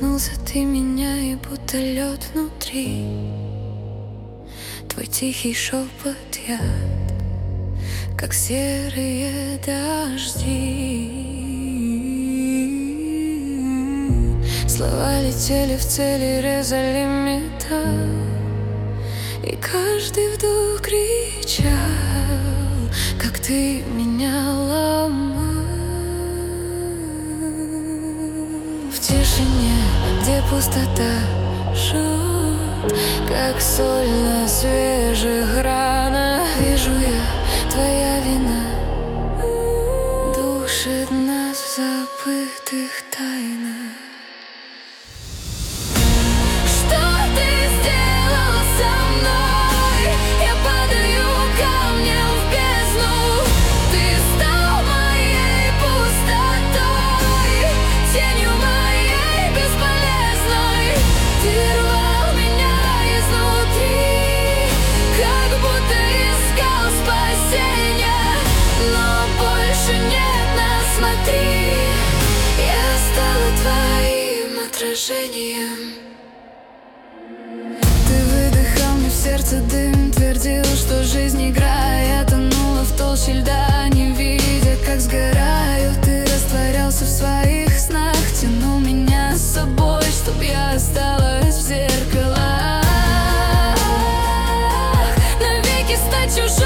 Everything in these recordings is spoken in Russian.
коснулся ты меня, и будто лед внутри. Твой тихий шепот яд, как серые дожди. Слова летели в цели, резали металл, и каждый вдох кричал, как ты меня ломал. В тишине, где пустота жжет, как соль на свежих ранах, вижу я, твоя вина душит нас в забытых тайнах. Что ты сделал со мной? Я падаю камнем в бездну. Ты стал моей пустотой, тенью моей бесполезной. Ты рвал меня изнутри, как будто искал спасения, но больше нет нас, смотри. Я стала твоим отражением. Ты выдыхал мне в сердце дым, твердил, что жизнь игра. Я тонула в толще льда, не видя, как сгораю. Ты растворялся в своих снах, тянул меня с собой, чтоб я осталась в зеркалах. Навеки стать чужой,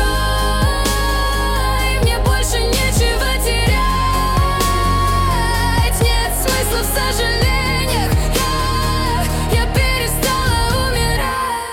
мне больше нечего терять. Нет смысла в сожалениях, я перестала умирать,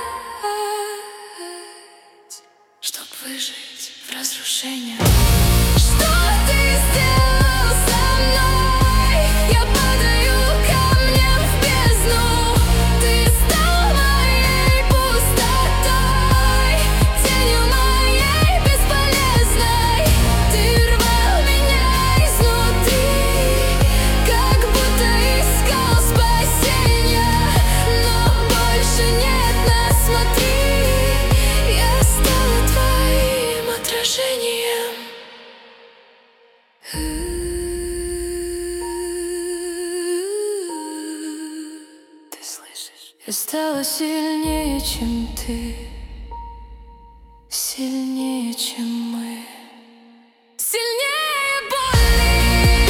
чтоб выжить в разрушениях. Что ты сделал со мной? Я падаю камнем в бездну. Ты стал моей пустотой, тенью моей бесполезной. Ты рвал меня изнутри, как будто искал спасения, но больше нет нас, смотри. Я стала твоим отражением. Ты слышишь? Я стала сильнее, чем ты, сильнее, чем мы, сильнее боли.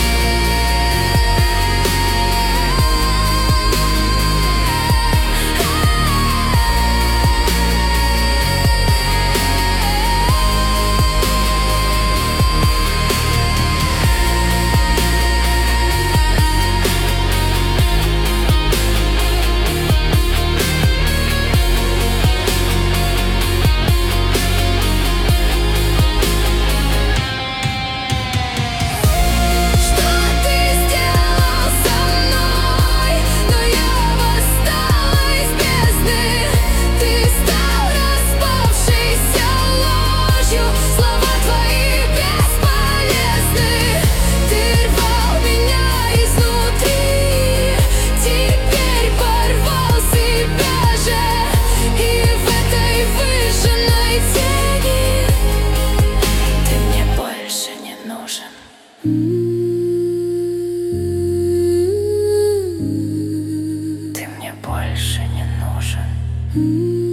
Ты мне больше не нужен.